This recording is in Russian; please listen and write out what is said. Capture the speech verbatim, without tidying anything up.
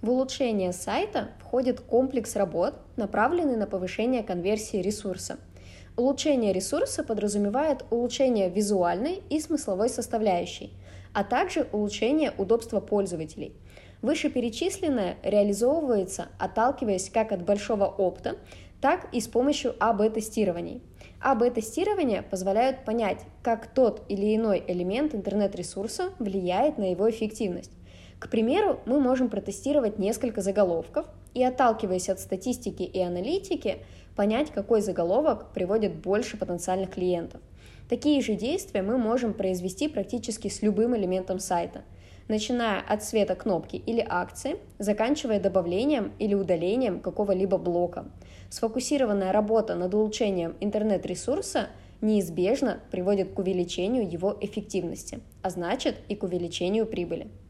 В улучшение сайта входит комплекс работ, направленный на повышение конверсии ресурса. Улучшение ресурса подразумевает улучшение визуальной и смысловой составляющей, а также улучшение удобства пользователей. Вышеперечисленное реализовывается, отталкиваясь как от большого опыта, так и с помощью А Б тестирований. А Б тестирования позволяют понять, как тот или иной элемент интернет-ресурса влияет на его эффективность. К примеру, мы можем протестировать несколько заголовков и, отталкиваясь от статистики и аналитики, понять, какой заголовок приводит больше потенциальных клиентов. Такие же действия мы можем произвести практически с любым элементом сайта, начиная от цвета кнопки или акции, заканчивая добавлением или удалением какого-либо блока. Сфокусированная работа над улучшением интернет-ресурса неизбежно приводит к увеличению его эффективности, а значит и к увеличению прибыли.